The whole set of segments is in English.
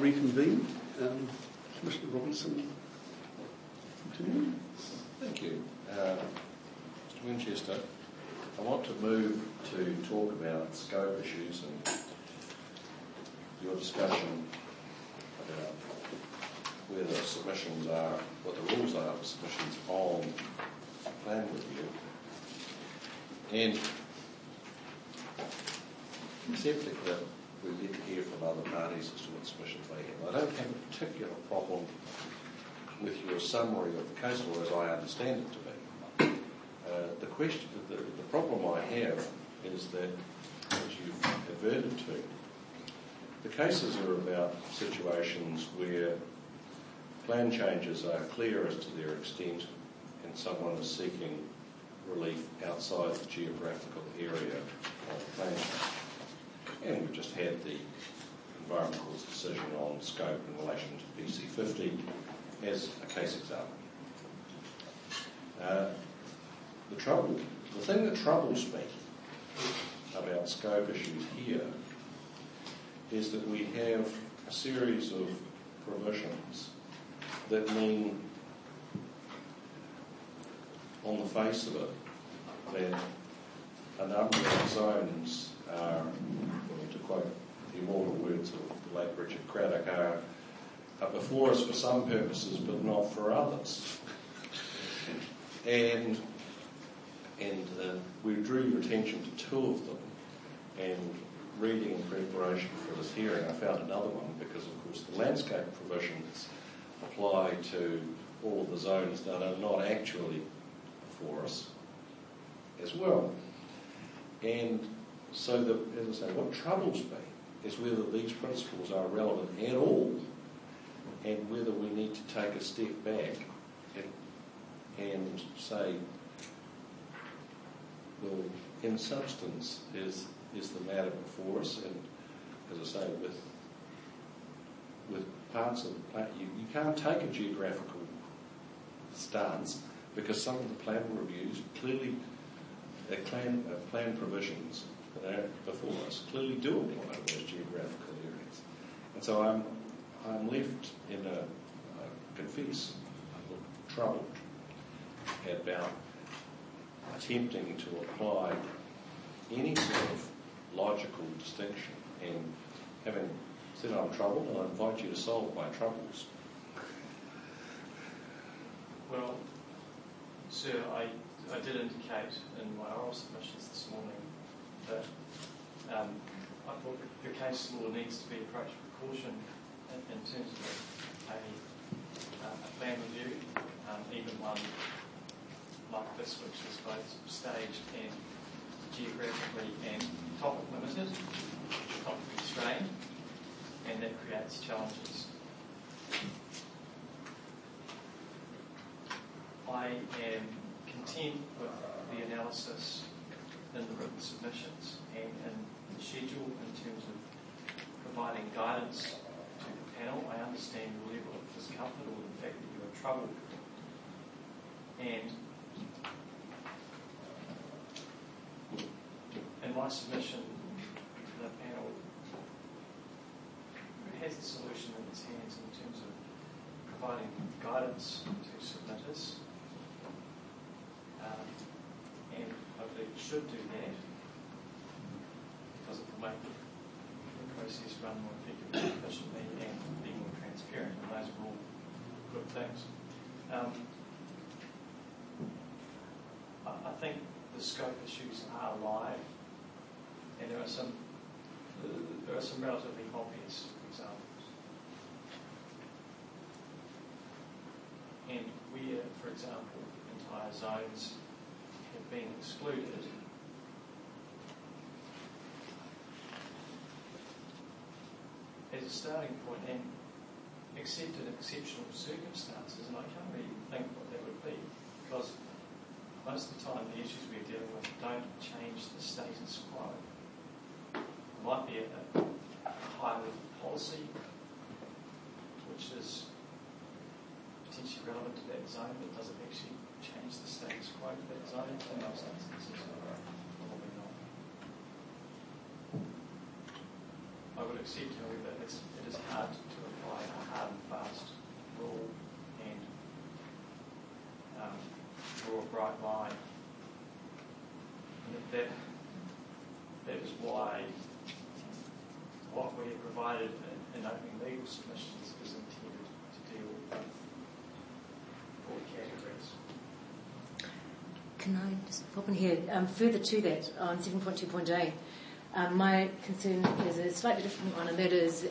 reconvene. Commissioner Robinson, continue. Thank you. Mr Winchester, I want to move to talk about scope issues and your discussion about where the submissions are, what the rules are for submissions on plan review. And accepting that we need to hear from other parties as to what submissions they have. I don't have a particular problem with your summary of the case law as I understand it to be. The problem I have is that, as you've adverted to, the cases are about situations where plan changes are clear as to their extent and someone is seeking relief outside the geographical area of plan change. And we've just had the Environment Court's decision on scope in relation to PC 50 as a case example. The thing that troubles me about scope issues here is that we have a series of provisions that mean, on the face of it, that a number of zones are, to quote the immortal words of the late Richard Craddock, are before us for some purposes but not for others. And we drew your attention to two of them, and reading in preparation for this hearing I found another one because of course the landscape provisions apply to all of the zones that are not actually before us as well. And so, as I say, what troubles me is whether these principles are relevant at all and whether we need to take a step back and say, well, in substance, is the matter before us? And as I say, with parts of the plan, you can't take a geographical stance because some of the plan reviews clearly, plan provisions that are before us clearly do apply to those geographical areas. And so I'm left in I confess, a little troubled about attempting to apply any sort of logical distinction. And having said I'm troubled, I invite you to solve my troubles. Well, sir, I did indicate in my oral submissions this morning that I thought the case law needs to be approached with caution in terms of a plan review, even one like this, which is both staged and geographically and topic limited, topic constrained, and that creates challenges. I am content with the analysis in the written submissions and in the schedule in terms of providing guidance to the panel. I understand your level of discomfort or the fact that you are troubled. And in my submission to the panel, it has the solution in its hands in terms of providing guidance to submitters. And hopefully it should do that because it will make the process run more effectively, efficiently, and be more transparent. And those are all good things. I think the scope issues are live, and there are some relatively obvious examples. And where, for example, entire zones have been excluded, as a starting point, and except in exceptional circumstances, and I can't really think what that would be, because most of the time the issues we're dealing with don't change the status quo. There might be a high level policy which is potentially relevant to that zone, but does it actually change the status quo of that zone in most instances? Probably not. I would accept, however, it is hard to apply a hard and fast rule and draw a bright line. And that is why what we have provided in opening legal submissions is intended to deal with both broad categories. Can I just pop in here? Further to that, on 7.2.a, my concern is a slightly different one, and that is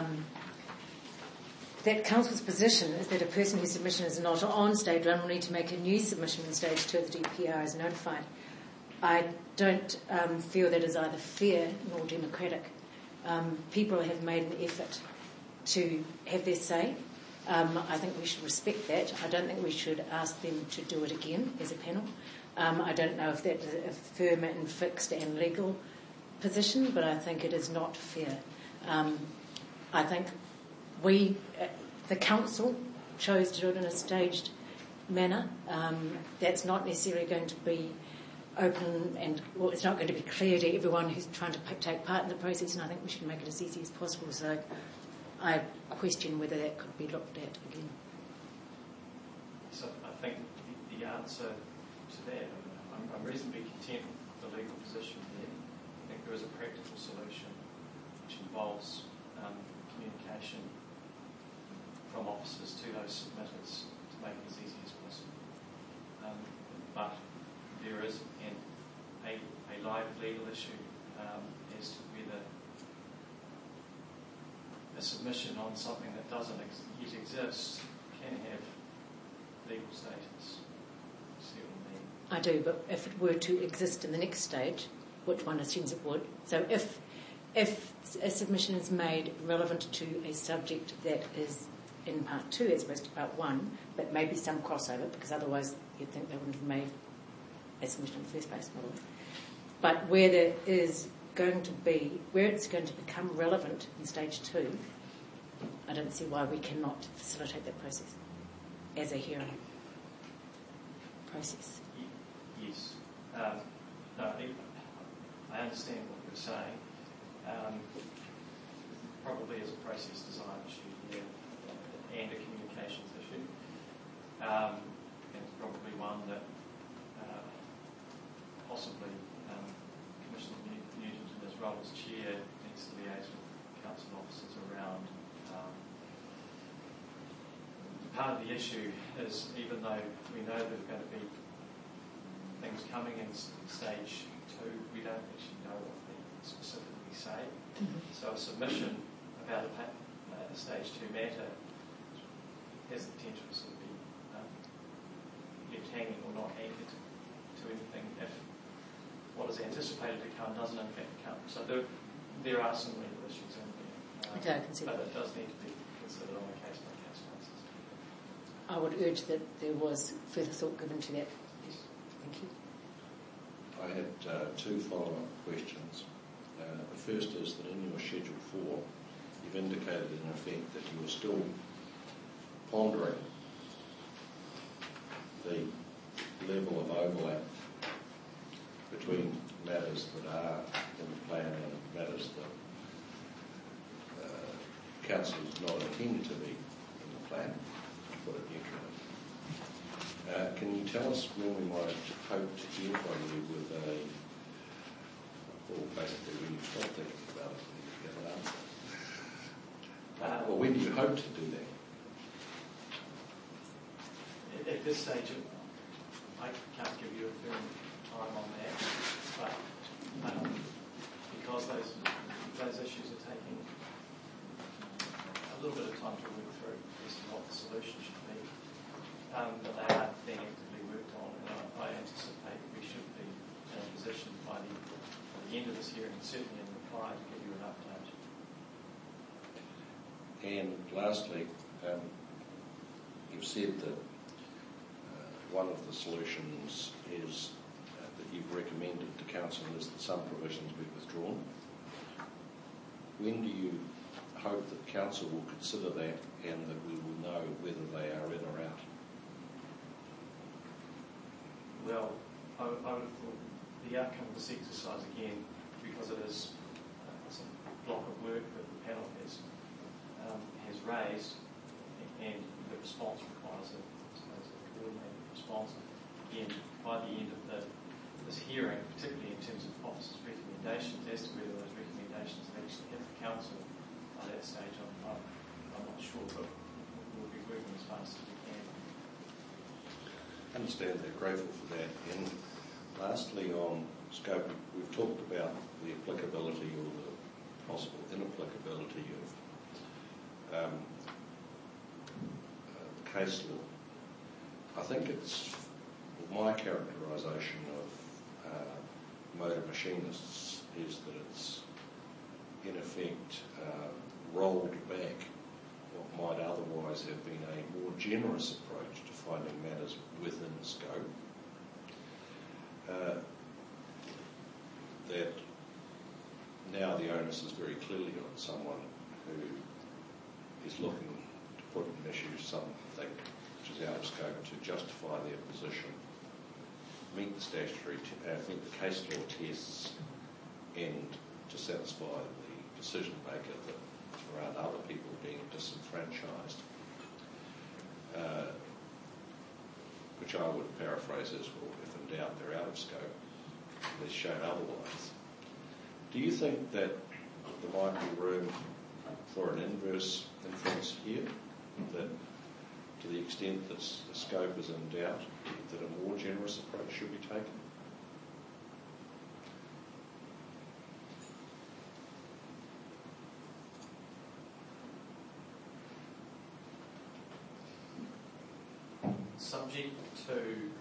that Council's position is that a person whose submission is not on stage 1 will need to make a new submission in stage 2 if the DPR is notified. I don't feel that is either fair nor democratic. People have made an effort to have their say. I think we should respect that. I don't think we should ask them to do it again as a panel. I don't know if that's a firm and fixed and legal position, but I think it is not fair. I think the Council chose to do it in a staged manner. That's not necessarily going to be open and, well, it's not going to be clear to everyone who's trying to take part in the process, and I think we should make it as easy as possible. So I question whether that could be looked at again. So I think the answer to that, I'm reasonably content with the legal position there. I think there is a practical solution which involves communication from officers to those submitters to make it as easy as possible. But there is a live legal issue as to whether a submission on something that doesn't yet exist can have legal status. See what I mean? I do, but if it were to exist in the next stage, which one assumes it would, so if a submission is made relevant to a subject that is in Part 2 as opposed to Part 1, but maybe some crossover, because otherwise you'd think they wouldn't have made a submission in the first place, probably. But where it's going to become relevant in stage 2, I don't see why we cannot facilitate that process as a hearing process. Yes. No, I understand what you're saying. Probably as a process design issue here and a communications issue. And it's probably one that possibly Commissioner Nugent, in his role as chair, needs to liaise with council officers around. Part of the issue is, even though we know there's going to be things coming in stage 2, we don't actually know what they specifically say. Mm-hmm. So a submission about a stage 2 matter has the potential to sort of be left hanging or not anchored to anything if what is anticipated to come doesn't in fact come. So there are some legal issues in there. But it does need to be considered on a case-by-case basis. I would urge that there was further thought given to that. Yes. Thank you. I had 2 follow-up questions. The first is that in your Schedule 4, you've indicated in effect that you are still pondering the level of overlap between matters that are in the plan and matters that Council is not intending to be in the plan, to put it neutrally. Can you tell us when we might hope to hear from you with basically when you stop thinking about it and you get an answer? Or when do you hope to do that? At this stage, I can't give you a firm time on that, but because those issues are taking a little bit of time to work through as to what the solution should be, but they are being actively worked on, and I anticipate we should be in a position by the end of this year, and certainly in reply, to give you an update. And lastly, you've said that one of the solutions is that you've recommended to Council is that some provisions be withdrawn. When do you hope that Council will consider that and that we will know whether they are in or out? Well, I would have thought the outcome of this exercise, again, because it is block of work that the panel has raised, and the response requires a coordinated response. Again, by the end of this hearing, particularly in terms of officers' recommendations, as to whether those recommendations have actually hit the council by that stage, I'm not sure, but we'll be working as fast as we can. I understand they're grateful for that. And lastly, on scope, we've talked about the applicability or the possible inapplicability of case law. I think it's my characterisation of motor machinists is that it's in effect rolled back what might otherwise have been a more generous approach to finding matters within scope. That now the onus is very clearly on someone who is looking to put an issue, something which is out of scope, to justify their position, meet the statutory, meet the case law tests, and to satisfy the decision maker that around other people being disenfranchised, which I would paraphrase as, well, if in doubt, they're out of scope, unless shown otherwise. Do you think that there might be room for an inverse inference here, that to the extent that the scope is in doubt, that a more generous approach should be taken? Subject to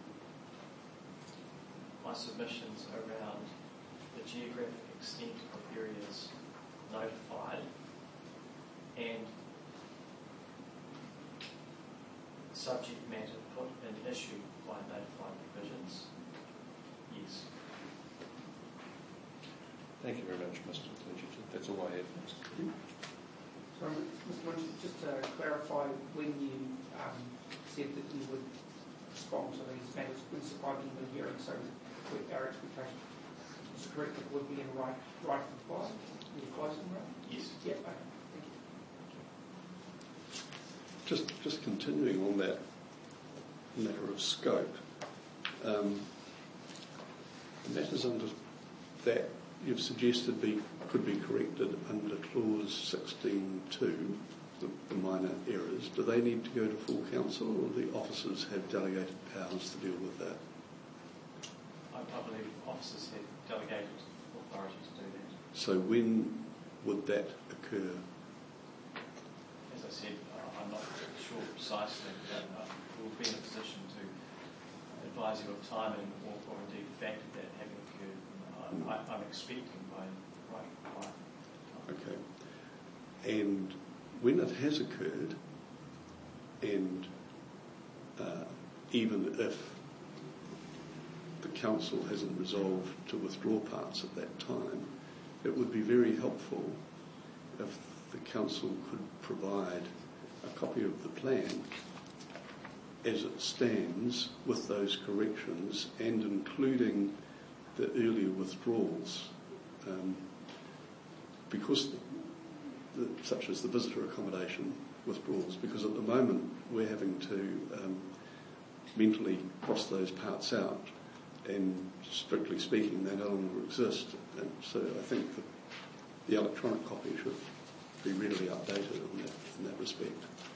my submissions around the geographic extent of areas notified and subject matter put in issue by notified provisions, yes. Thank you very much, Mr. Clingerton. That's all I have. Sorry, Mr. Munch, just to clarify, when you said that you would respond to these matters when surviving the hearing, so with our expectation, is it correct that it would be in right to apply? The advising right? Yes. Yeah, okay. Thank you. Just continuing on that matter of scope, the matters under that you've suggested could be corrected under clause 16.2, the minor errors. Do they need to go to full council, or the officers have delegated powers to deal with that? I believe officers have delegated authority to do that. So when would that occur? As I said, I'm not sure precisely, but we'll be in a position to advise you of timing or indeed the fact of that having occurred. I'm expecting by right time. Okay. And when it has occurred, and even if the council hasn't resolved to withdraw parts at that time, it would be very helpful if the council could provide a copy of the plan as it stands with those corrections and including the earlier withdrawals, because such as the visitor accommodation withdrawals, because at the moment we're having to mentally cross those parts out, and strictly speaking they no longer exist. And so I think that the electronic copy should be readily updated in that respect.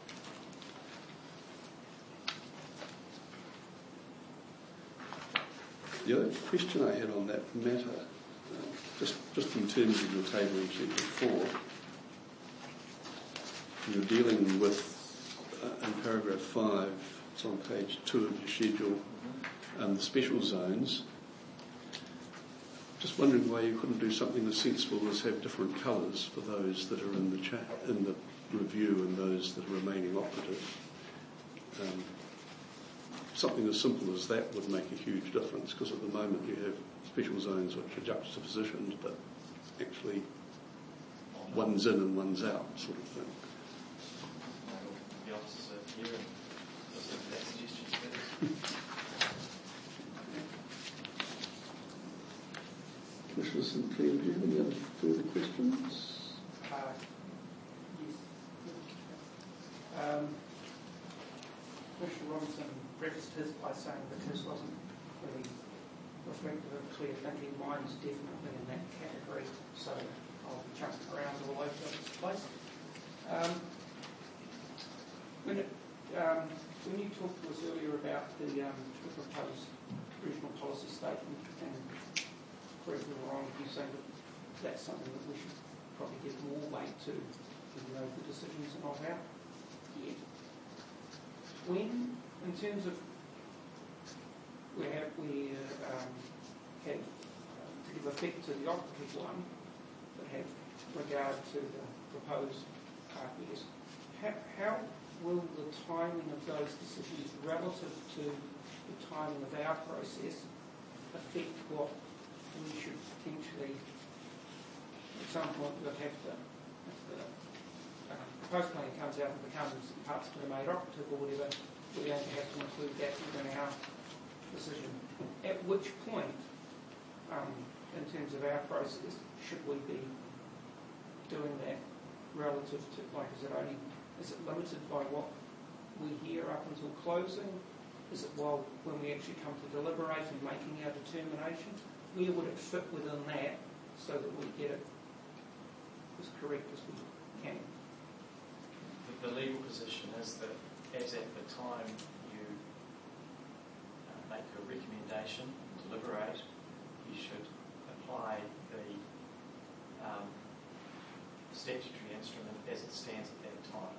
The other question I had on that matter, just in terms of your table in Schedule 4, you're dealing with, in paragraph 5, it's on page 2 of your schedule, the special zones. Just wondering why you couldn't do something as sensible as have different colours for those that are in the review and those that are remaining operative. Something as simple as that would make a huge difference, because at the moment you have special zones which are juxtapositioned, but actually one's in and one's out sort of thing. The officers are here and listen to that suggestions. Commissioner St Clair, do you have any other further questions? Commissioner Robinson prefaced his by saying that his wasn't really reflective of clear thinking. Mine's definitely in that category, so I'll be jumping around all over this place. When you talked to us earlier about the proposed regional policy statement, and correct me if I'm wrong, you say that that's something that we should probably give more weight to, even though the decisions are not out yet. When, in terms of where we had to give effect to the operative one that had regard to the proposed RPS, how will the timing of those decisions relative to the timing of our process affect what we should potentially, at some point, we'll have to, if the proposed plan comes out and becomes parts to be made operative or whatever, we're going to have to include that within our decision. At which point, in terms of our process, should we be doing that relative to, like, is it limited by what we hear up until closing? Is it when we actually come to deliberate and making our determination? Where would it fit within that so that we get it as correct as we can? The legal position is that as at the time you make a recommendation, deliberate, you should apply the statutory instrument as it stands at that time.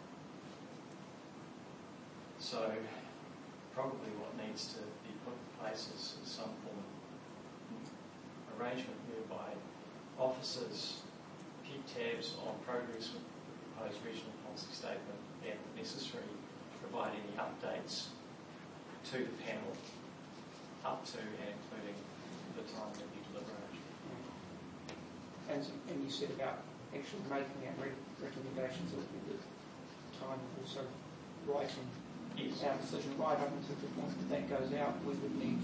So probably what needs to be put in place is some form of arrangement whereby officers keep tabs on progress with the proposed regional policy statement and, if necessary, provide any updates to the panel up to and including the time that you deliberate. And you said about actually making our recommendations at the time of also writing our decision right up until the point that goes out, we would need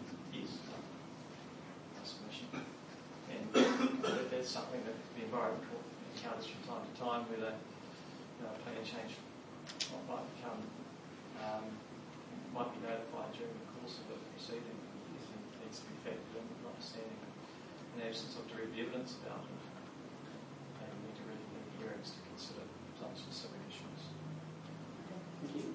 submission. And that's something that the Environment Court encounters from time to time, whether plan change might become might be notified during the course of the proceeding. It needs to be factored in, notwithstanding an absence of direct evidence about it. And we need to really need hearings to consider some specific issues. Thank you.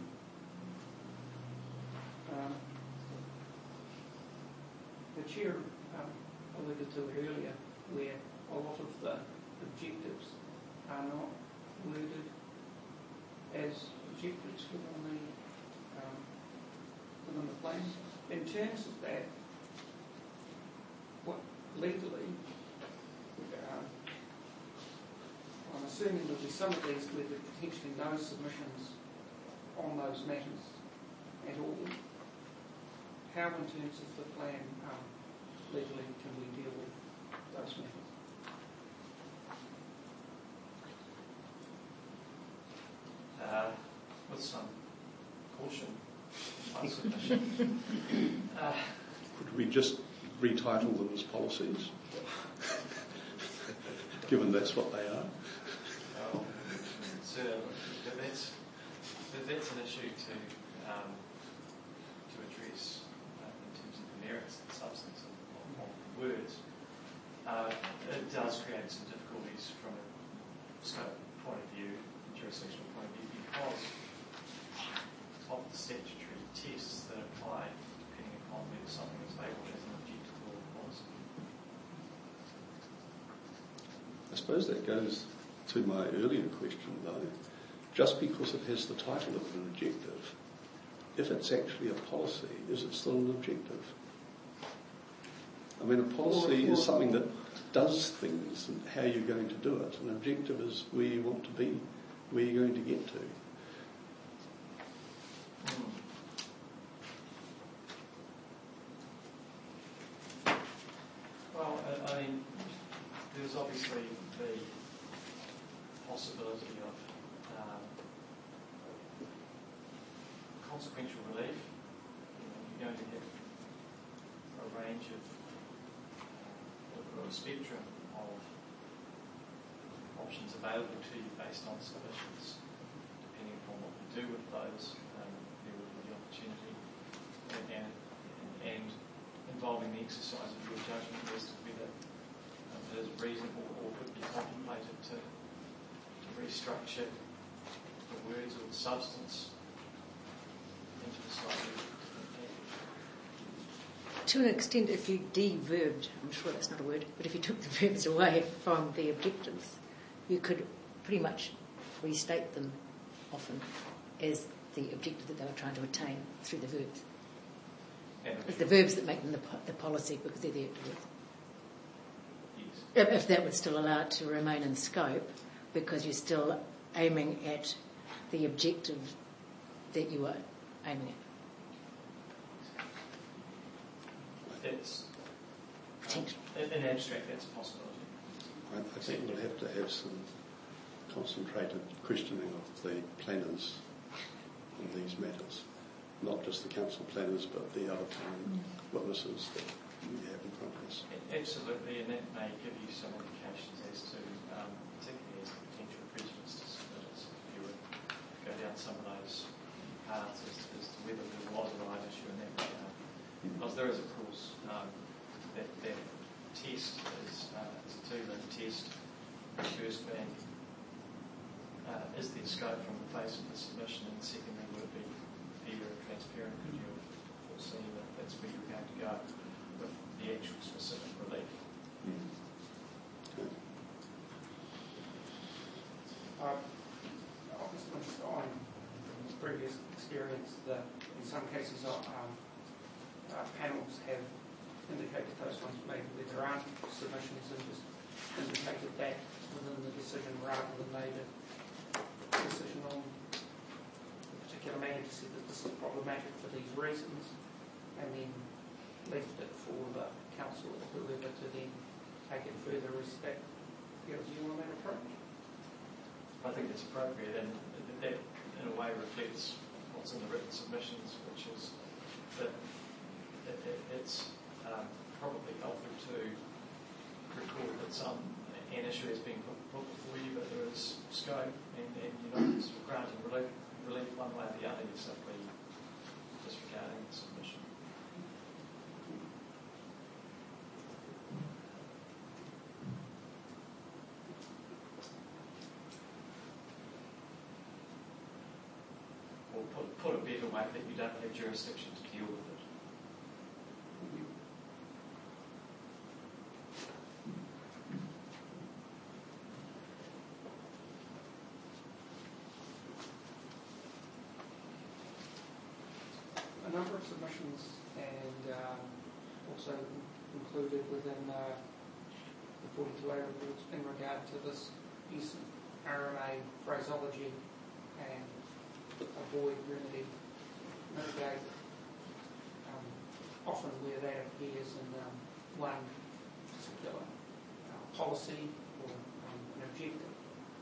The Chair alluded to it earlier, where a lot of the objectives are not worded as objectives within the plan. In terms of that, what legally, I'm assuming there'll be some of these where there are potentially no submissions on those matters at all. How, in terms of the plan, legally can we deal with those matters? With some caution, my submission. Could we just retitle them as policies? Given that's what they are. So that's an issue to address in terms of the merits and substance of words. It does create some difficulties from a scope point of view, jurisdictional point of view, because of the statutory tests that apply depending upon whether something is labelled as an objective or a policy. I suppose that goes to my earlier question, though. Just because it has the title of an objective, if it's actually a policy, is it still an objective? I mean, a policy is something that does things and how you're going to do it. An objective is where you want to be, where you're going to get to. Well, I mean, there's obviously the possibility of consequential relief. You're going to have a range of or a spectrum of options available to you based on submissions, depending upon what the do with those, there would be the opportunity and involving the exercise of your judgment as to whether it is reasonable or could be contemplated to restructure the words or the substance into a slightly different package. To an extent, if you de-verbed, I'm sure that's not a word, but if you took the verbs away from the objectives, you could pretty much restate them often as the objective that they were trying to attain through the verbs. It's the verbs that make them the policy because they're the activities. Yes. If that would still allow it to remain in scope, because you're still aiming at the objective that you are aiming at. That's Potential. in abstract, that's a possibility. I think we'll have to have some concentrated questioning of the planners on these matters, not just the council planners, but the other witnesses that we have in front of us. Absolutely, and that may give you some indications as to, particularly as to potential prejudice to submitters, if you would go down some of those paths as to whether there was a right issue in that regard. Because there is, of course, that test is a two-limb test. The first being, is there scope from the face of the submission, and secondly, would it be fair and transparent? Could you have foreseen that that's where you're going to go with the actual specific relief? Okay. Just on previous experience, that in some cases panels have indicated those ones maybe where there aren't submissions and just indicated that within the decision rather than made a decision on a particular matter to say that this is problematic for these reasons, and then left it for the council or whoever to then take it further. Is that your view on that approach? I think it's appropriate, and that in a way reflects what's in the written submissions, which is that it's probably helpful to record that an issue has been put before you, but there is scope, and you're not sort of granting relief one way or the other, you're simply disregarding the submission. Or put a better way, that you don't have jurisdiction to deal with it. A number of submissions and also included within the 42A reports in regard to this use of RMA phraseology and avoid, remedy, mitigate, often where that appears in one particular policy or an objective.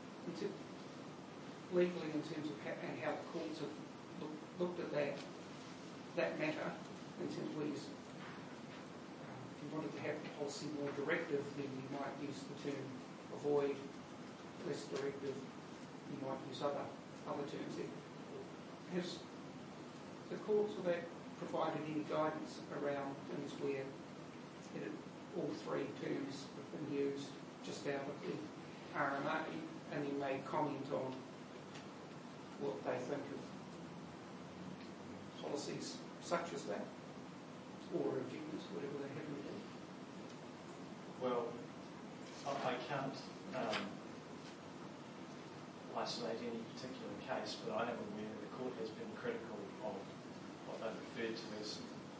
Legally, in terms of and how the courts have looked at that matter, in terms of ways, if you wanted to have the policy more directive, then you might use the term avoid. Less directive, you might use other terms there. Has the courts or that provided any guidance around things where all three terms have been used just out of the RMA, and you may comment on what they think of policies such as that, or objectives, whatever they happen to be? Well, I can't isolate any particular case, but I am aware the court has been critical of what they've referred to as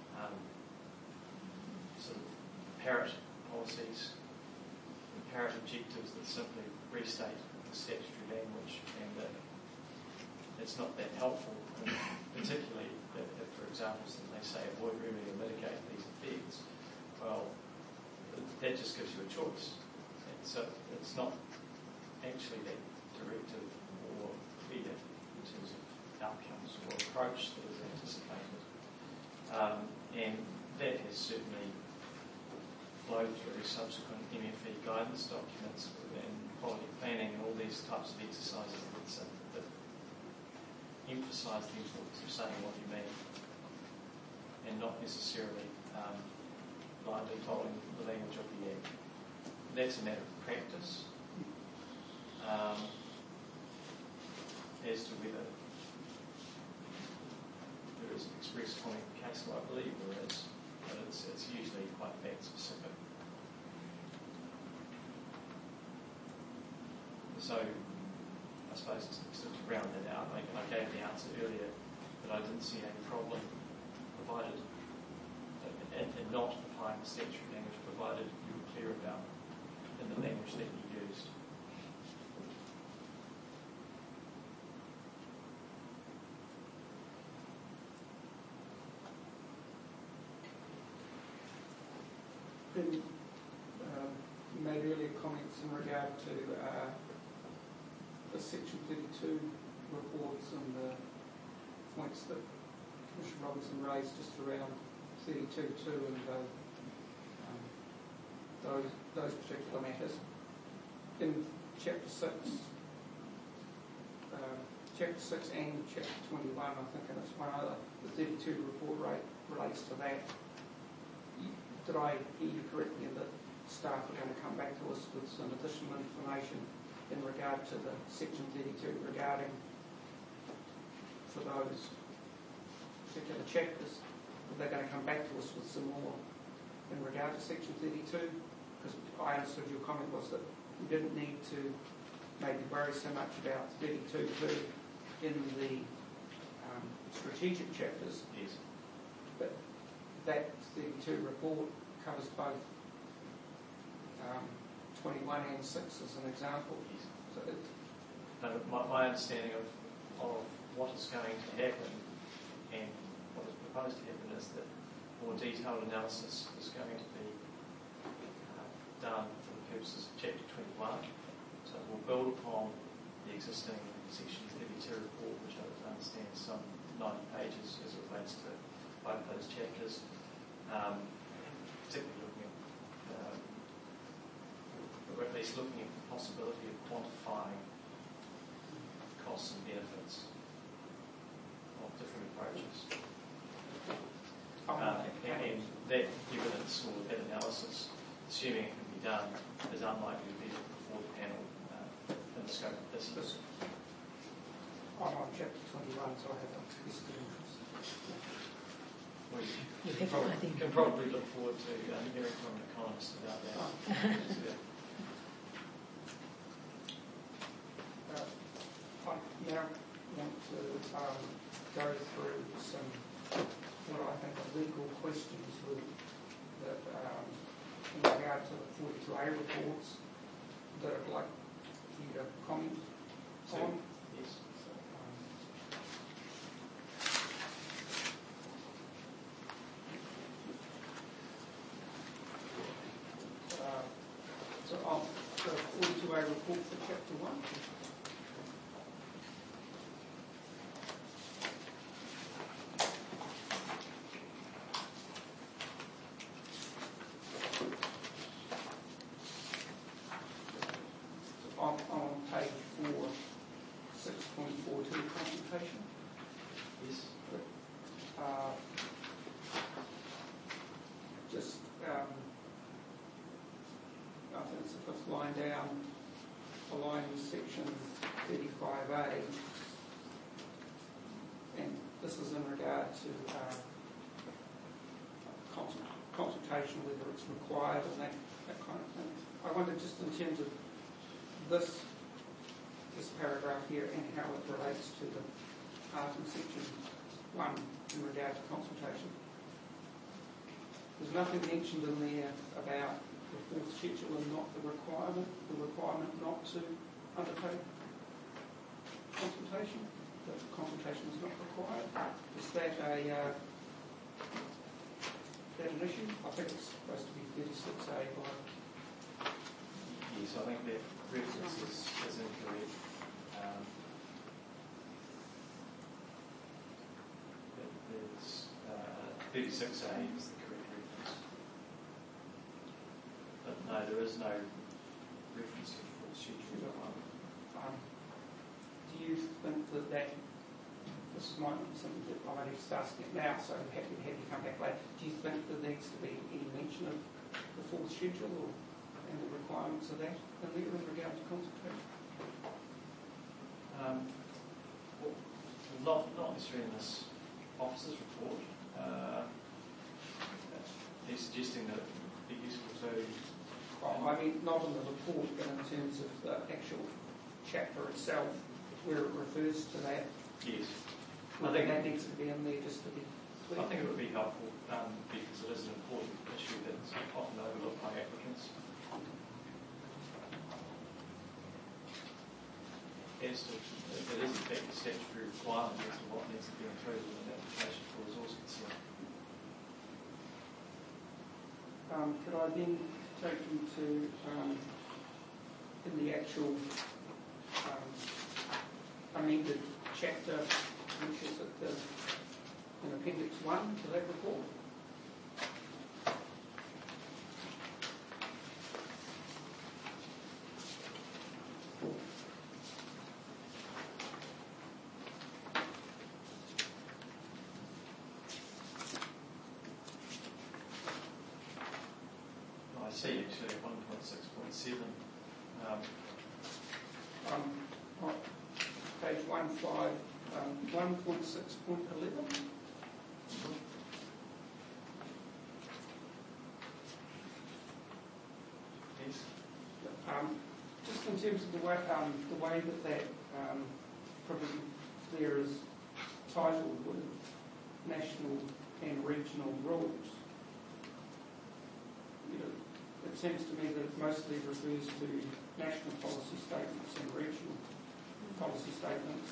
sort of parrot policies, and parrot objectives that simply restate the statutory language, and that it's not that helpful, and particularly if, for example, they say avoid, remedy, or mitigate these effects. Well, that just gives you a choice. So it's not actually that directive or clear in terms of outcomes or approach that is anticipated. And that has certainly flowed through subsequent MFE guidance documents and quality planning and all these types of exercises that emphasise the importance of saying what you mean and not necessarily blindly following the language of the Act. That's a matter of practice as to whether there is an express comment case law. I believe there is, but it's usually quite fact specific. So I suppose to round that out, I gave the answer earlier that I didn't see any problem provided and not applying the statutory language provided you were clear about in the language that you used. You made earlier comments in regard to the Section 32 reports and the points that Commissioner Robinson raised just around 32.2 and those particular matters. In Chapter 6, Chapter 6 and Chapter 21, I think, and it's one other, the 32 report relates to that. Did I hear you correctly that staff are going to come back to us with some additional information in regard to the Section 32 regarding, for those particular chapters, they're going to come back to us with some more in regard to Section 32? Because I understood your comment was that we didn't need to maybe worry so much about 32.2 in the strategic chapters. Yes. But that 32 report covers both 21 and 6 as an example. Yes. So my understanding of what is going to happen and what is proposed to happen is that more detailed analysis is going to be done for the purposes of Chapter 21. So we'll build upon the existing Section 32 report, which I would understand is some 90 pages as it relates to both those chapters, particularly looking at, or at least looking at the possibility of quantifying costs and benefits of different approaches. And that evidence or that analysis, assuming it can be done, is unlikely to be before the panel in the scope of this. I'm on Chapter 21, so I have a vested interest. You can probably look forward to hearing from an economist about that. I now want to go through some what I think are legal questions that in regard to the 42A reports that I'd like you to comment on. Yes. So on the 42A report for Chapter 1. On page 4, 6.42 consultation. Yes. Just, I think it's the fifth line down, aligned with Section 35A, and this is in regard to consultation, whether it's required and that kind of thing. I wonder, just in terms of this paragraph here and how it relates to the part in Section 1 in regard to consultation. There's nothing mentioned in there about the fourth schedule and not the requirement not to undertake consultation. That consultation is not required. Is that an issue? I think it's supposed to be 36A by. Yes, I think that reference is incorrect. There's 36A is the correct reference. But no, there is no reference to full schedule. Do you think that this might be something that I'm only starting it now, so I'm happy to have you come back later. Do you think there needs to be any mention of the full schedule and the requirements of that in there in regard to consultation? Well, not necessarily in this officer's report. He's suggesting that it would be useful to... I mean, not in the report, but in terms of the actual chapter itself, where it refers to that. Yes. I think that needs to be in there just to be clear. I think it would be helpful because it is an important issue that's often overlooked by applicants. It is in fact a statutory requirement as to what needs to be included in an application for resource consent. Could I then take you to, in the actual amended chapter, which is in Appendix 1 to that report? I see actually 1.6.7. Page 1.6.11. Yes. Just in terms of the way that provision there is titled with national and regional rules, it seems to me that it mostly refers to national policy statements and regional policy statements.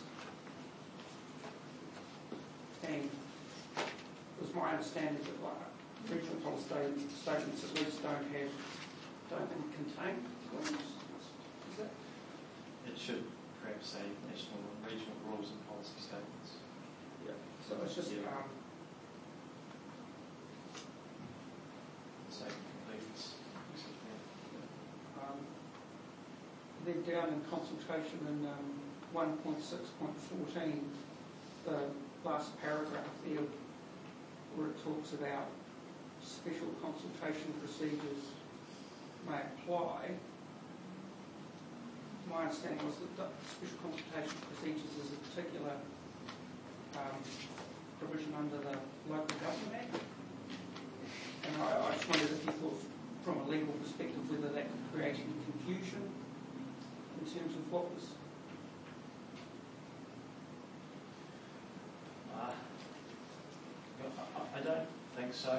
And it was my understanding that regional policy statements at least don't contain rules. Is that? It should perhaps say national and regional rules and policy statements. Yeah. So it's just then down in consultation in 1.6.14, the last paragraph there where it talks about special consultation procedures may apply. My understanding was that special consultation procedures is a particular provision under the Local Government Act. And I just wondered if you thought from a legal perspective whether that could create any confusion in terms of what was... I don't think so.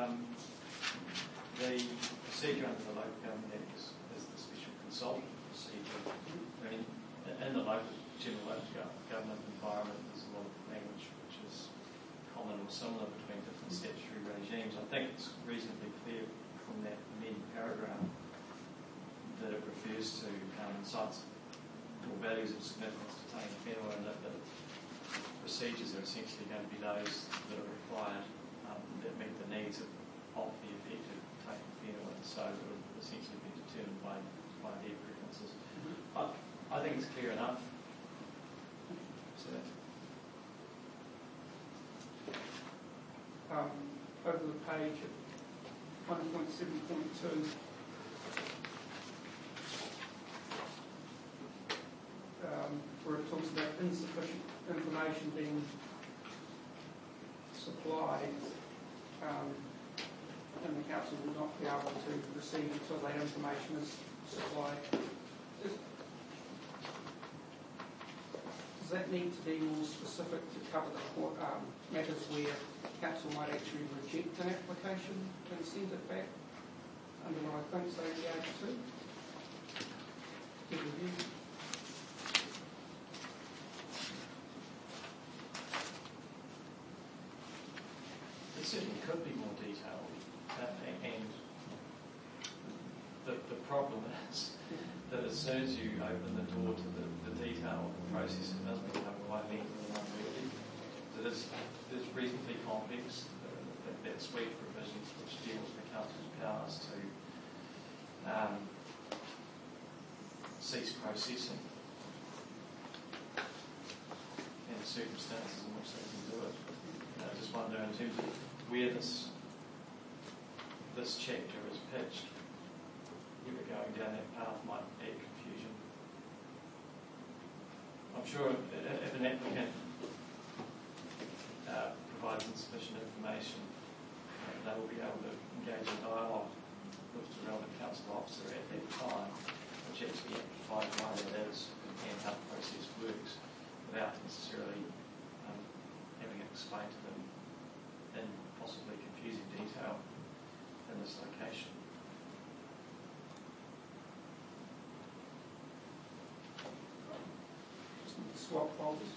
The procedure under the Local Government Act is the special consultant procedure. I mean, in the general local government environment, there's a lot of language which is common or similar between different statutory regimes. I think it's reasonably clear from that main paragraph that it refers to sites or values of significance to take whenua, and that the procedures are essentially going to be those that are required that meet the needs of the affected take whenua, and so it will essentially be determined by their preferences. I think it's clear enough. So over the page at 1.7.2, where it talks about insufficient information being supplied, and the council will not be able to proceed until that information is supplied. Does that need to be more specific to cover the matters where council might actually reject an application and send it back under what I think they are to review? it certainly could be more detailed, and the problem is that as soon as you open the door to the detail of the process, it does become quite lengthy and unwieldy. It is reasonably complex, that suite of provisions which deal with the council's powers to cease processing. And circumstances in which they can do it. I just wonder in terms of where this chapter is pitched, whether going down that path might add confusion. I'm sure if an applicant provides insufficient information, they will be able to engage in dialogue with the relevant council officer at that time, which actually amplifies why that is and how the process works, without necessarily having it explained to them in possibly confusing detail in this location. Just need to swap folders.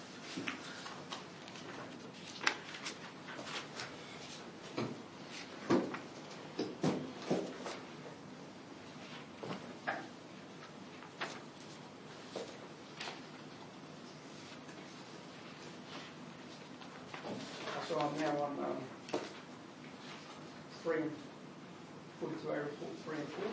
So I'm now on 3 and 42A report 3 and 4.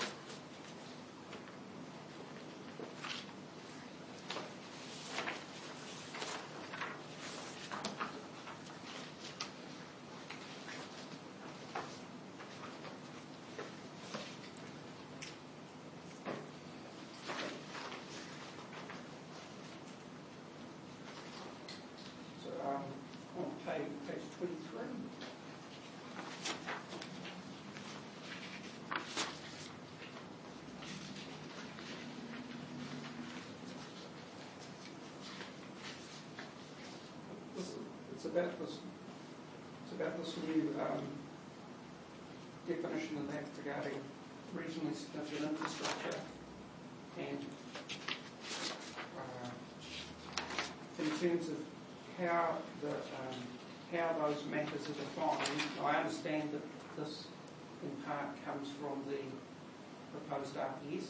So on page 23. It's about this new definition of that regarding regionally significant infrastructure, and in terms of how those matters are defined. I understand that this in part comes from the proposed RPS.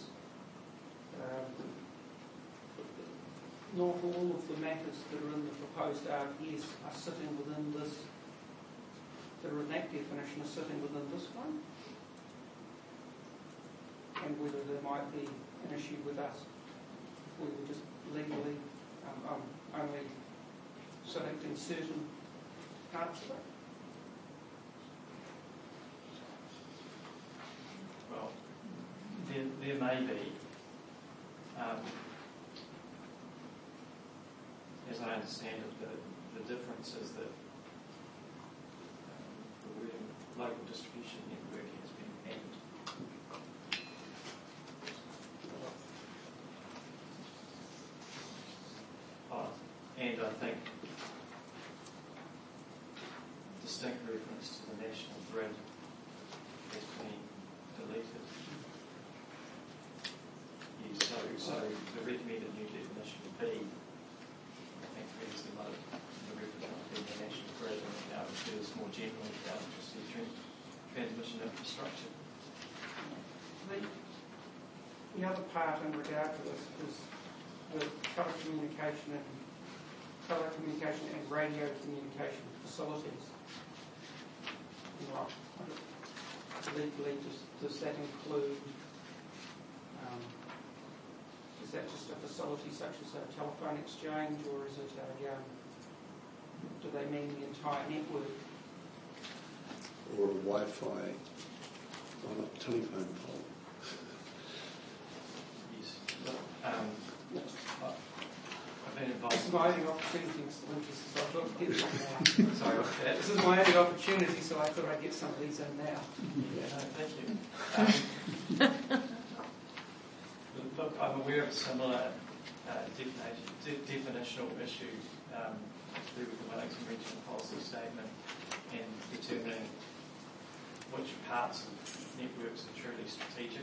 Not all of the matters that are in the proposed RPS are sitting within this, that are in that definition are sitting within this one, and whether there might be an issue with us if we were just legally only selecting certain parts of it. Well, there may be, as I understand it, the difference is that the wording local distribution network has been added. And I think distinct reference to the national grid has been deleted. So the recommended new definition would be, I think previously the reference might be the national grid, and now it refers more generally to electricity transmission infrastructure. The other part in regard to this is the telecommunication and radio communication facilities. Legally, does that include, is that just a facility such as a telephone exchange, or is it do they mean the entire network? Or a Wi-Fi on a telephone pole? Yes. I've been involved. This is my only opportunity, Mr. Winters, so I thought I'd get some now. Sorry about that. This is my only opportunity, so I thought I'd get some of these in now. Yeah, thank you. Look, I'm aware of a similar definitional issue to do with the Wellington Regional Policy Statement and determining which parts of networks are truly strategic.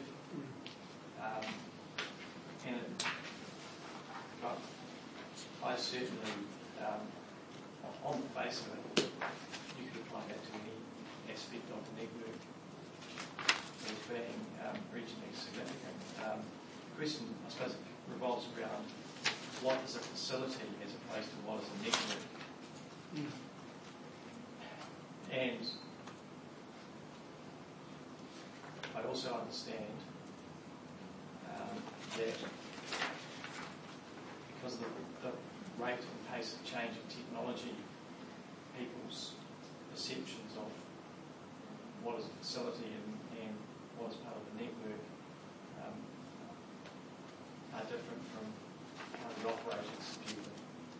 But I certainly, on the face of it, you could apply that to any aspect of the network as being regionally significant. The question, I suppose, revolves around what is a facility as opposed to what is a network. And I also understand that because the rate and pace of facility and what is part of the network are different from how the operators view them.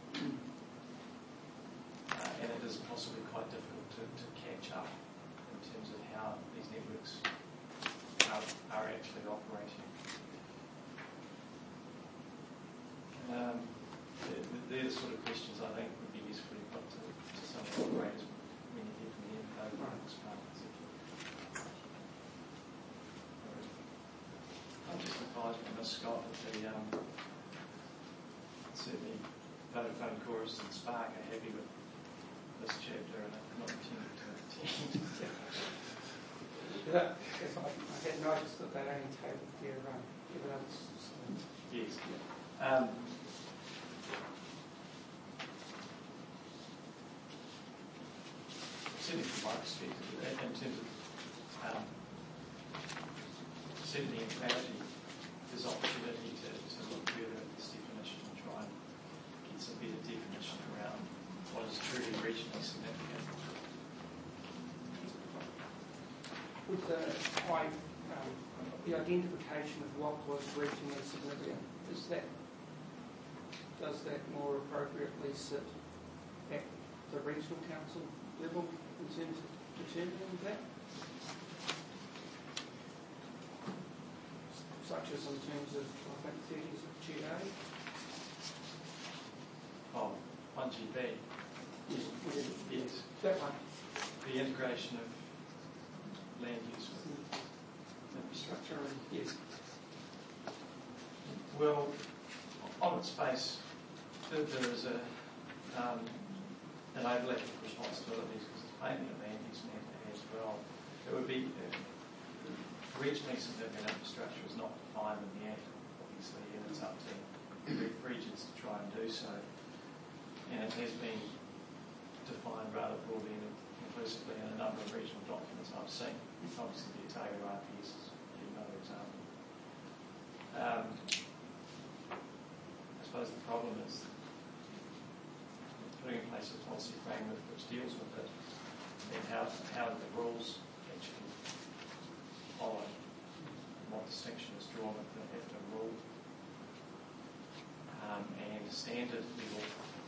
And it is possibly quite difficult to catch up in terms of how these networks are actually operating. They're the sort of questions I think would be usefully put to some of the operators when you hear from the networks partners. I'm just advised by Ms. Scott that certainly Vodafone, Chorus and Spark are happy with this chapter and are not intending to attend. Yes, I had noticed that they only tabled their evidence. Yes. Certainly from my perspective, in terms of certainly in clarity, there's opportunity to look further at this definition and try and get some better definition around what is truly regionally significant. With the identification of what was regionally significant, does that more appropriately sit at the regional council level in terms of determining that? Such as in terms of, I think, 30s of GA? Oh, 1GB. Yes. That one. The integration of land use with Infrastructure, yes. Well, on its face, there is an overlap of responsibilities because it's mainly a land use matter as well. It would be regionally significant infrastructure is not defined in the Act, obviously, and it's up to regions to try and do so. And it has been defined rather broadly and inclusively in a number of regional documents I've seen. Obviously, the Otago RPS is another example. I suppose the problem is putting in place a policy framework which deals with it, and how do the rules actually follow, what distinction is drawn at the rule and standard level.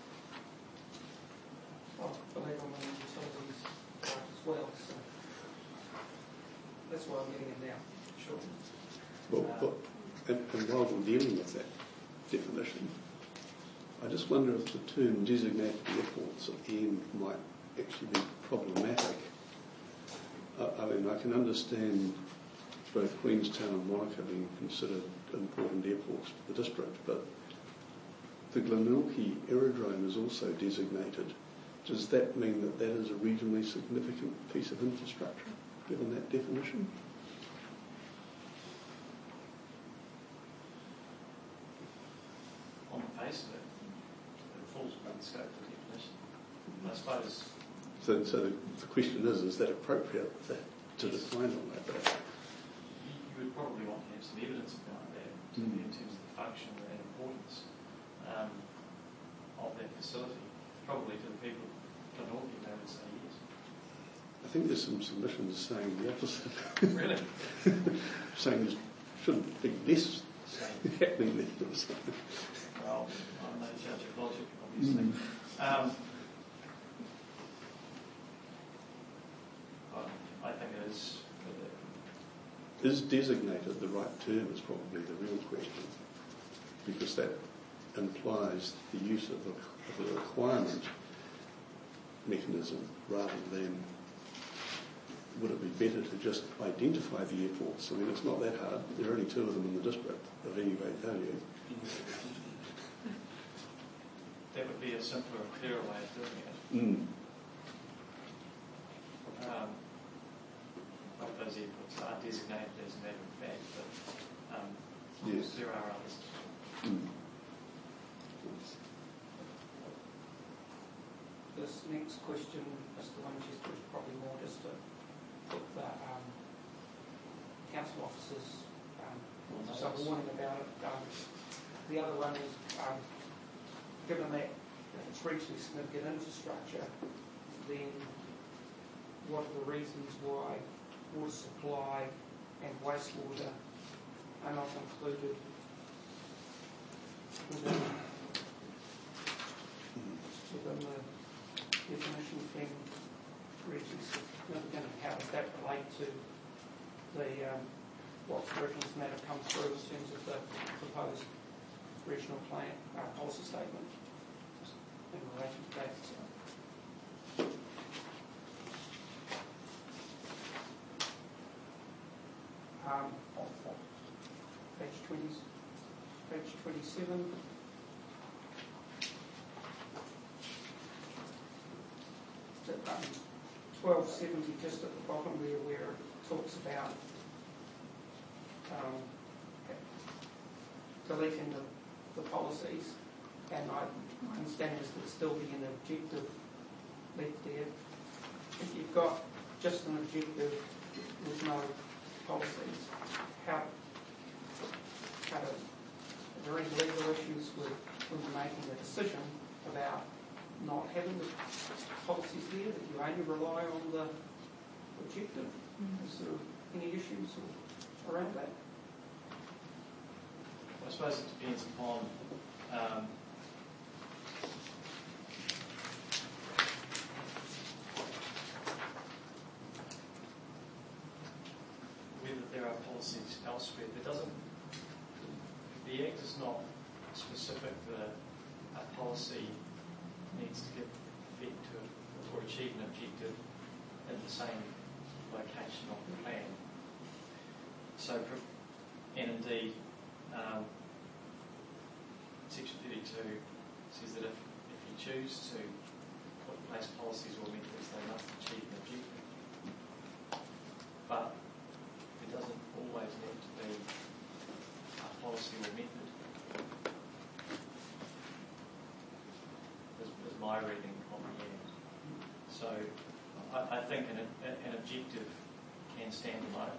Well, I believe on the utilities as well, so that's why I'm getting it now. Sure. Well, and while we're dealing with that definition, I just wonder if the term designated airports at the end might actually be problematic. I mean, I can understand both Queenstown and Wanaka being considered important airports for the district, but the Glenorchy Aerodrome is also designated. Does that mean that that is a regionally significant piece of infrastructure, given that definition? On the face of it, it falls within the scope of the definition. I suppose. So the question is that appropriate to define all that? You would probably want to have some evidence about that in terms of the function and importance of that facility. Probably to the people of Glenorchy, they would say yes. I think there's some submissions saying the opposite. Really? Saying there shouldn't be this happening there. Well, I'm no judge of logic, obviously. I think it is. Is designated the right term is probably the real question, because that implies the use of a requirement mechanism rather than would it be better to just identify the airports? I mean, it's not that hard. There are only 2 of them in the district of any great value. That would be a simpler and clearer way of doing it. Not those airports are designated as a matter of fact, but yes, there are others. This next question, Mr. Winchester, is probably more just to put the council officers some warning about it. The other one is, given that it's regionally significant infrastructure, then what are the reasons why water supply and wastewater are not included within the definition of being regions significant. How does that relate to the what regions matter come through in terms of the proposed regional plan policy statement in relation to that? Page 27. 1270, just at the bottom there, where it talks about deleting the policies, and I understand this would still be an objective left there. If you've got just an objective with no policies, are there any legal issues with when you're making a decision about not having the policies there, that you only rely on the objective? Is there any issues around that? I suppose it depends upon whether there are policies elsewhere. The Act is not specific that a policy needs to give effect to or achieve an objective in the same location of the plan. So, and indeed, Section 32 says that if you choose to put in place policies or methods, they must achieve an objective. But it doesn't always need to be a policy or method. Is my reading of the Act. So I think an objective can stand alone.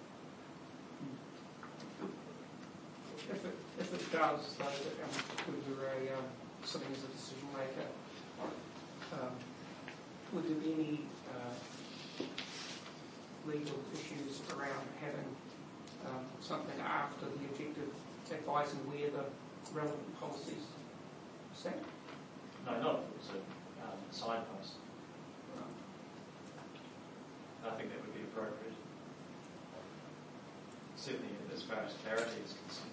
If it does, though, whether sitting as a decision maker, would there be any legal issues around having something after the objective advising where the relevant policies sat? No, not if it was a signpost. I think that would be appropriate. Certainly as far as clarity is concerned.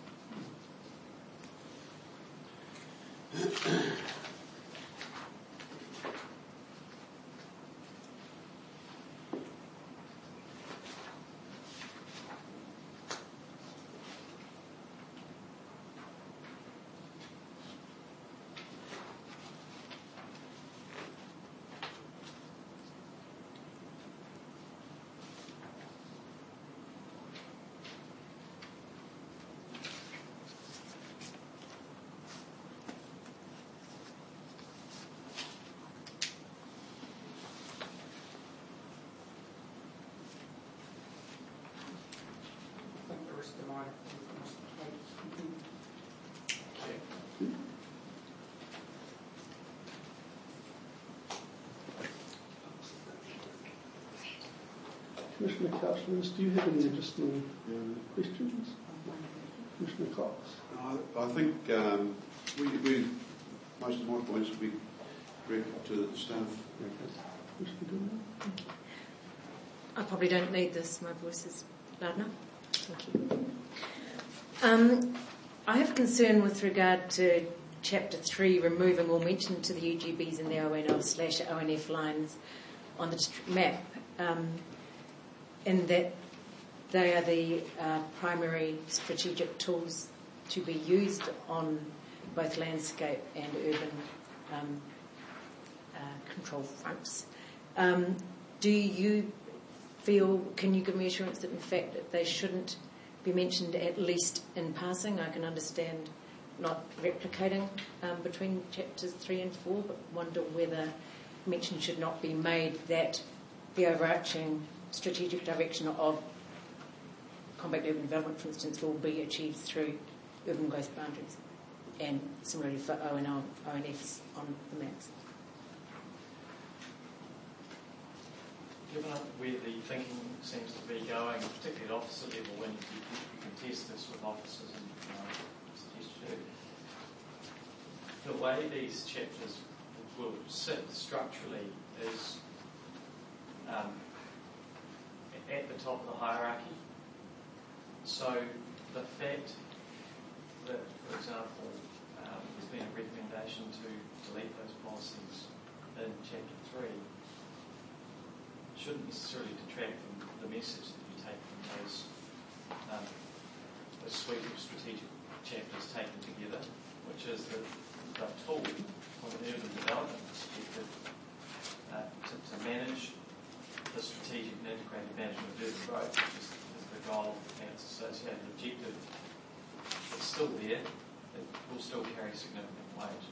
Commissioner Couchlands, do you have any additional questions? Commissioner Cox? I think we most of my points will be directed to the staff. I probably don't need this. My voice is loud enough. Thank you. I have concern with regard to Chapter 3, removing all mention to the UGBs and the ONL/ONF lines on the map, in that they are the primary strategic tools to be used on both landscape and urban control fronts. Do you feel, can you give me assurance that in fact that they shouldn't be mentioned at least in passing? I can understand not replicating between chapters 3 and 4, but wonder whether mention should not be made that the overarching strategic direction of compact urban development, for instance, will be achieved through urban growth boundaries, and similarly for ONL, ONFs on the maps. given where the thinking seems to be going, particularly at officer level, when you can test this with officers and suggest you do, the way these chapters will sit structurally is at the top of the hierarchy. So the fact that, for example, there's been a recommendation to delete those policies in Chapter 3 shouldn't necessarily detract from the message that you take from those a suite of strategic chapters taken together, which is the tool from an urban development perspective to manage the strategic and integrated management of urban growth, which is the goal and its associated objective. It's still there. It will still carry significant weight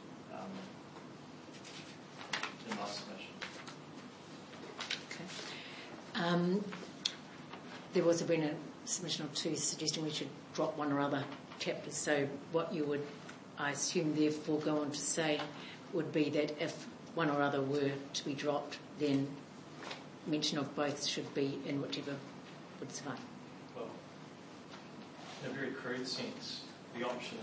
in my submission. There was been a submission or two suggesting we should drop one or other chapters. So what you would, I assume, therefore go on to say would be that if one or other were to be dropped, then mention of both should be in whichever would survive. Well, in a very crude sense, the option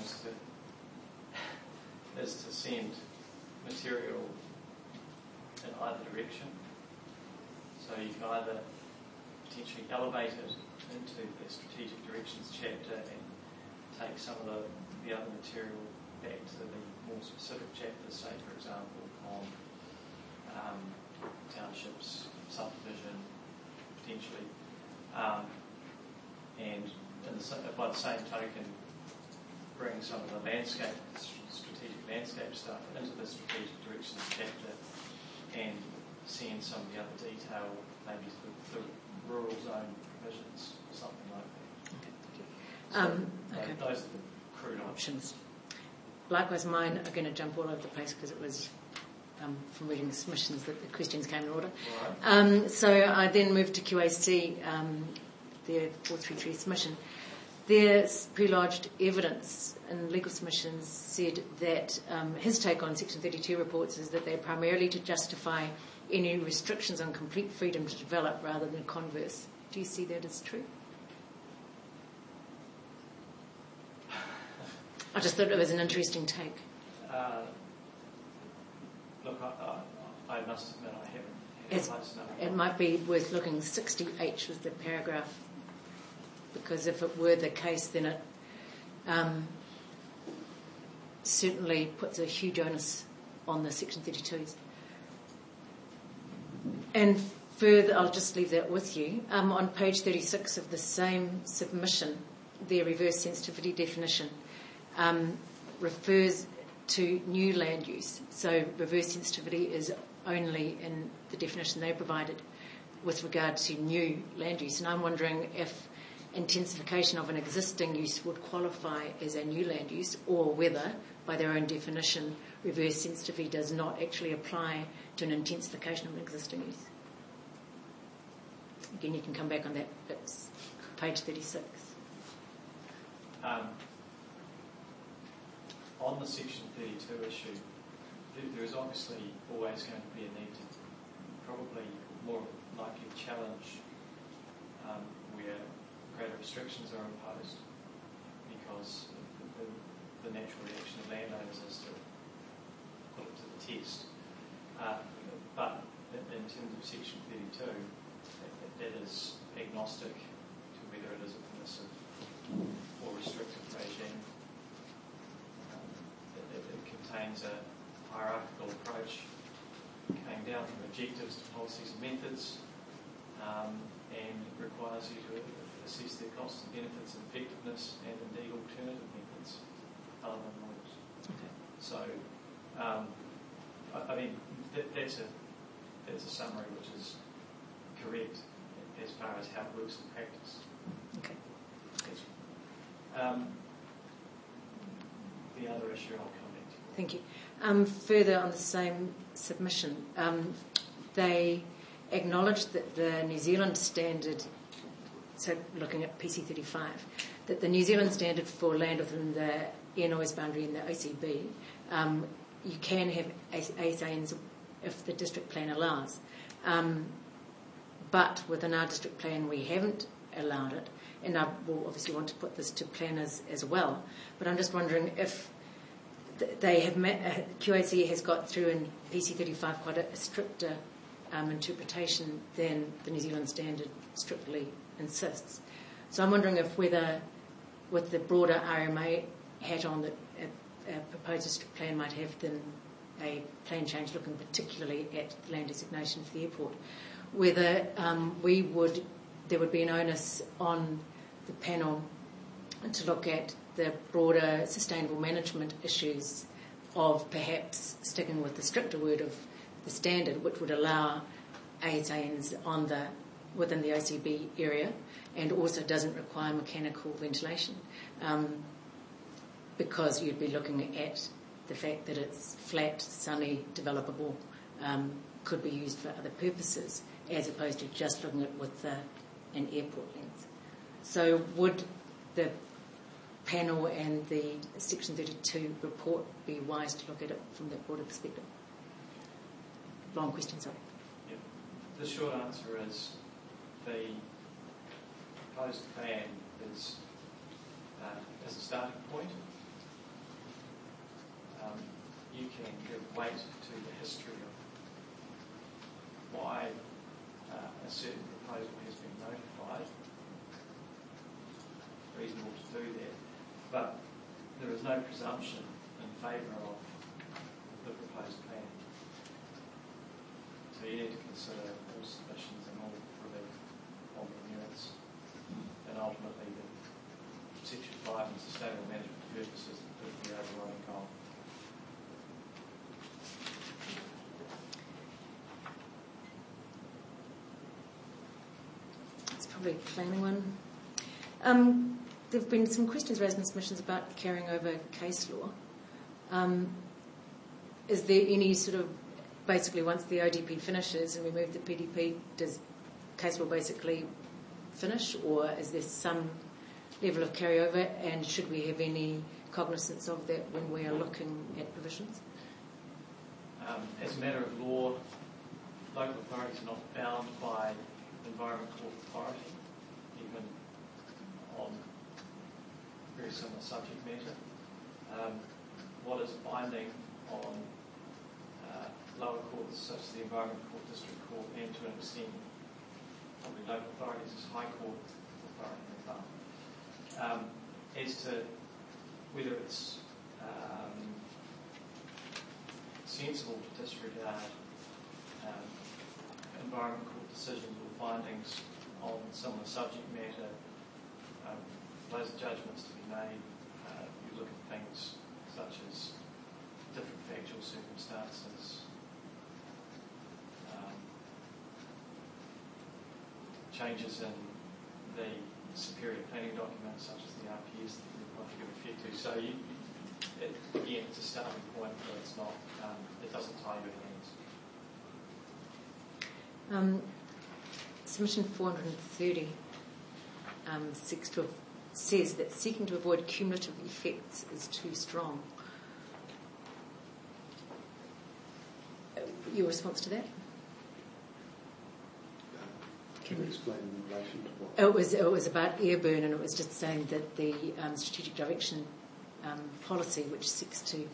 is to send material in either direction. So you can either potentially elevate it into the strategic directions chapter and take some of the other material back to the more specific chapters, say for example on townships, subdivision, potentially, and by the same token bring some of the strategic landscape stuff into the strategic directions chapter and send some of the other detail, maybe the rural zone provisions or something like that. Those are the crude options. Likewise, mine are going to jump all over the place because it was from reading the submissions that the questions came in order. Right. So I then moved to QAC, their 433 submission. Their pre-lodged evidence in legal submissions said that his take on Section 32 reports is that they're primarily to justify any restrictions on complete freedom to develop rather than converse. Do you see that as true? I just thought it was an interesting take. Look, I must admit I haven't close enough. It might be worth looking. 60H was the paragraph, because if it were the case, then it certainly puts a huge onus on the Section 32s. And further, I'll just leave that with you. On page 36 of the same submission, their reverse sensitivity definition refers to new land use. So reverse sensitivity is only in the definition they provided with regard to new land use. And I'm wondering if intensification of an existing use would qualify as a new land use, or whether, by their own definition, reverse sensitivity does not actually apply to an intensification of an existing use. Again, you can come back on that. It's page 36. On the Section 32 issue, there is obviously always going to be a need to probably more likely challenge where greater restrictions are imposed, because the natural reaction of landowners is to put it to the test. But in terms of Section 32, that is agnostic to whether it is a permissive or restrictive regime. It contains a hierarchical approach coming down from objectives to policies and methods, and requires you to assess their costs and benefits and effectiveness, and indeed alternative methods other than laws. Okay. So, I mean, that's a summary which is correct as far as how it works in practice. Okay. The other issue I'll come back to. Thank you. Further on the same submission, they acknowledged that the New Zealand standard, so looking at PC 35, that the New Zealand standard for land within the air noise boundary in the OCB, you can have ASANs if the district plan allows. but within our district plan we haven't allowed it, and I will obviously want to put this to planners as well, but I'm just wondering if they have QAC has got through in PC35 quite a stricter interpretation than the New Zealand Standard strictly insists. So I'm wondering if whether, with the broader RMA hat on, that a proposed district plan might have then a plan change looking particularly at the land designation for the airport, whether there would be an onus on the panel to look at the broader sustainable management issues of perhaps sticking with the stricter word of the standard, which would allow ASANs within the OCB area and also doesn't require mechanical ventilation, because you'd be looking at the fact that it's flat, sunny, developable, could be used for other purposes, as opposed to just looking at it with an airport lens. So would the panel and the Section 32 report be wise to look at it from that broader perspective? Long question, sorry. Yeah. The short answer is the proposed plan is a starting point. You can give weight to the history of why a certain proposal has been notified. Reasonable to do that, but there is no presumption in favour of the proposed plan. So you need to consider all submissions and all relief on the merits, and ultimately the Section 5 and sustainable management purposes is the overriding goal. It's probably a planning one. There have been some questions raised in submissions about carrying over case law. Is there any sort of, basically once the ODP finishes and we move the PDP, does case law basically finish, or is there some level of carryover, and should we have any cognizance of that when we are looking at provisions? As a matter of law, local authorities are not bound by Environment Court authority, even on very similar subject matter. What is binding on lower courts, such as the Environment Court, District Court, and to an extent probably local authorities, is High Court authority as well. As to whether it's sensible to disregard Environment Court decisions or findings on similar subject matter, those are judgments to be made. You look at things such as different factual circumstances, changes in the superior planning documents such as the RPS that you're going to give effect to. So again, it's a starting point, but it's not. It doesn't tie your hands. Submission 430 says that seeking to avoid cumulative effects is too strong. Your response to that? Can you explain in relation to what? It was about air burn, and it was just saying that the strategic direction policy, which seeks to...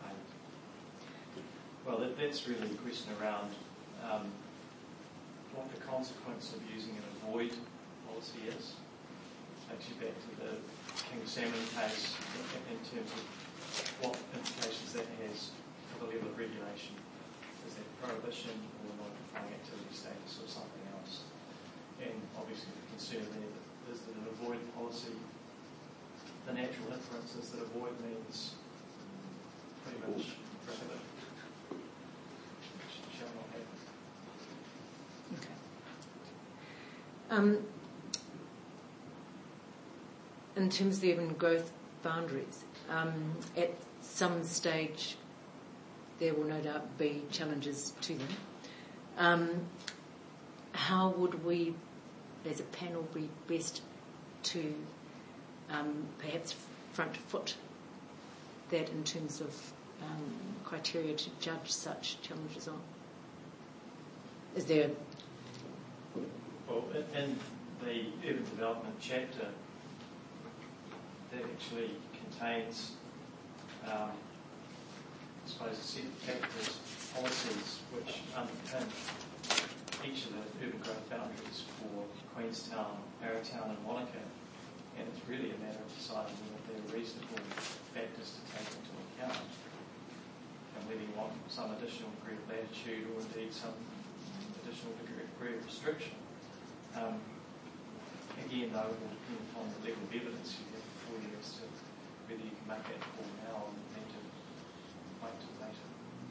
Well, that's really a question around what the consequence of using an avoid policy is. Takes you back to the King Salmon case in terms of what implications that has for the level of regulation. Is that prohibition or non-conforming activity status or something else? And obviously the concern there is that an avoid policy, the natural inference is that avoid means pretty much prohibit, which shall not happen. Okay. In terms of the urban growth boundaries, at some stage there will no doubt be challenges to them. How would we, as a panel, be best to perhaps front foot that in terms of criteria to judge such challenges on? Is there Well, in the urban development chapter, that actually contains, I suppose, a set of factors, policies which underpin each of the urban growth boundaries for Queenstown, Arrowtown and Wanaka. And it's really a matter of deciding whether they're reasonable factors to take into account and whether you want some additional degree of latitude or indeed some additional degree of restriction. Again, though, it will depend upon the level of evidence you have before you as to whether you can make that call now or need to wait till later.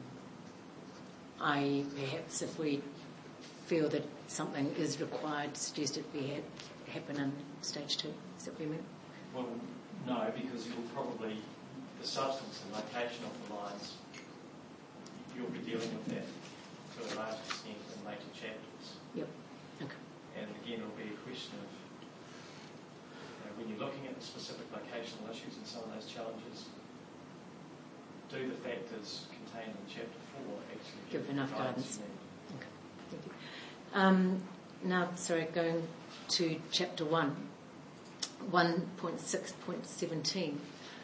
Perhaps if we feel that something is required, suggest it happen in stage 2. Is that what you mean? Well, no, because you'll probably, the substance and location of the lines, you'll be dealing with that to a large extent in later chapters. Yep. Okay. And again, it'll be a question of, when you're looking at the specific locational issues and some of those challenges, do the factors contained in Chapter 4 actually Give enough guidance? you need? Okay. Thank you. Now, going to Chapter 1, 1.6.17.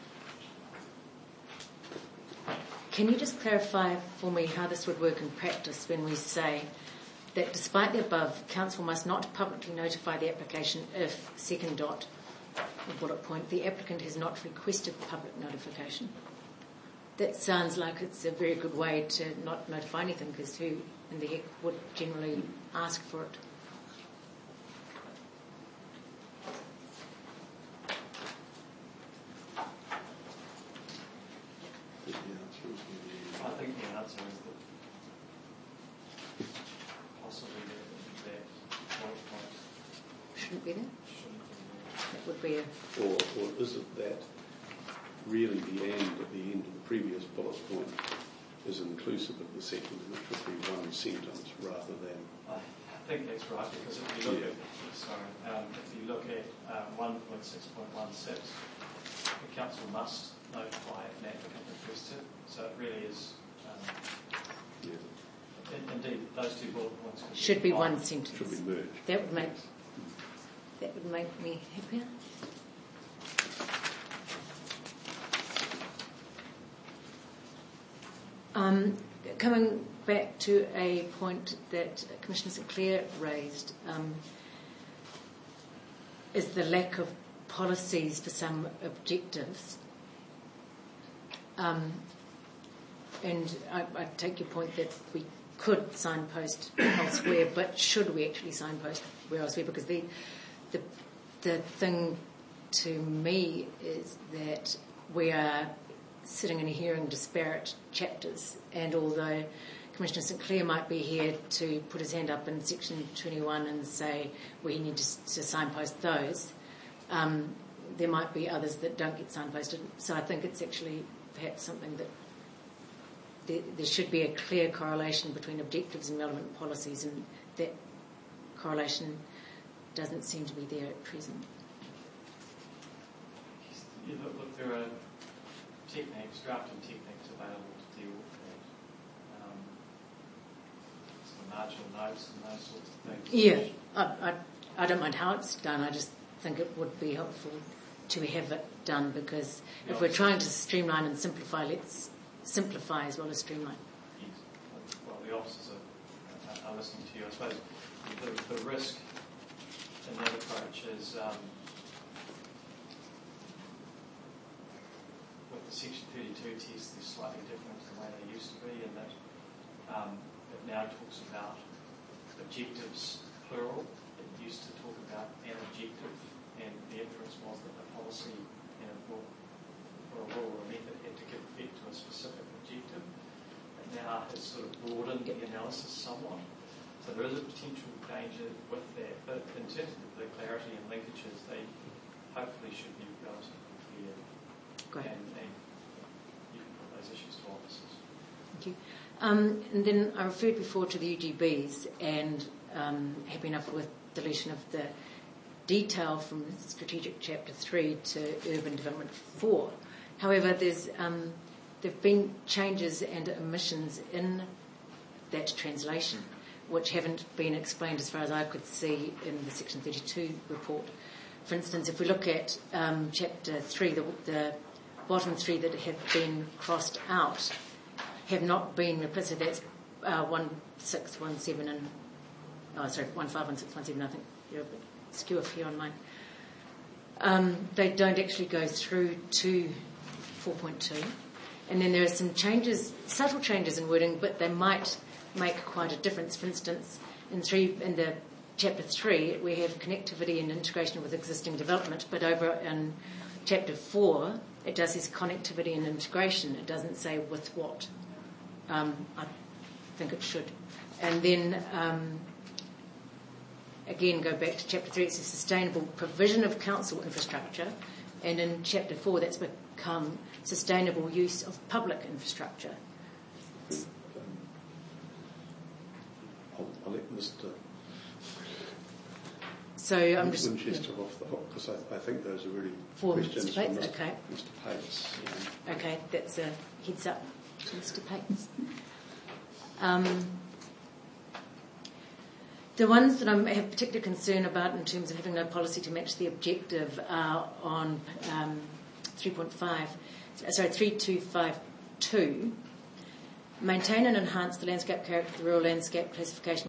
Can you just clarify for me how this would work in practice when we say that despite the above, Council must not publicly notify the application if, second dot, bullet point, the applicant has not requested public notification? That sounds like it's a very good way to not notify anything, because who in the heck would generally ask for it? I think the answer is that possibly that bullet point Shouldn't be there? shouldn't be That would be a... Or is it that really the end at the end of the previous bullet point is inclusive of the second, and it should be one sentence rather than... I think that's right, because if you look at 1.6.16, the council must notify an applicant requested. So it really is. Indeed, those two bullet points Should be one sentence. Should be merged. That would make me happier. Coming back to a point that Commissioner St Clair raised, is the lack of policies for some objectives. And I take your point that we could signpost elsewhere, but should we actually signpost elsewhere? Because the thing to me is that we are sitting and hearing disparate chapters, and although Commissioner St Clair might be here to put his hand up in section 21 and say we need to signpost those, there might be others that don't get signposted. So I think it's actually perhaps something that there should be a clear correlation between objectives and relevant policies, and that correlation doesn't seem to be there at present. Yeah, look, there are drafting techniques available to deal with that. Some marginal notes and those sorts of things. Yeah, I don't mind how it's done. I just think it would be helpful to have it done, because if we're trying to streamline and simplify, let's simplify as well as streamline. Yes. Well, the officers are listening to you. I suppose the risk in that approach is with the Section 32 test, they're slightly different to the way they used to be, in that it now talks about objectives plural. It used to talk about an objective, and the inference was that the policy or a rule or a method had to give effect to a specific objective. It now has sort of broadened the analysis somewhat. So there is a potential danger with that, but in terms of the clarity and linkages, they hopefully should be relatively clear. Great. And you can put those issues to officers. Thank you. And then I referred before to the UGBs, and happy enough with deletion of the detail from Strategic Chapter 3 to Urban Development 4. However, there've been changes and omissions in that translation, which haven't been explained as far as I could see in the Section 32 report. For instance, if we look at Chapter 3, the bottom three that have been crossed out have not been replaced. So that's 1617 and 151617. I think you're a bit skew off here on mine. They don't actually go through to 4.2. And then there are some changes, subtle changes in wording, but they might make quite a difference. For instance, in the Chapter 3, we have connectivity and integration with existing development, but over in Chapter 4, it does this connectivity and integration. It doesn't say with what. I think it should. And then, again, go back to Chapter 3, it says sustainable provision of council infrastructure, and in Chapter 4, that's become sustainable use of public infrastructure. I'll let Mr. So I'm just Winchester off the hook, because I think those are really for questions Mr. Pates. from Okay. Mr. Pates. Okay, that's a heads up to Mr. Pates. The ones that I have particular concern about in terms of having no policy to match the objective are on 3252. Maintain and enhance the landscape character of the rural landscape classification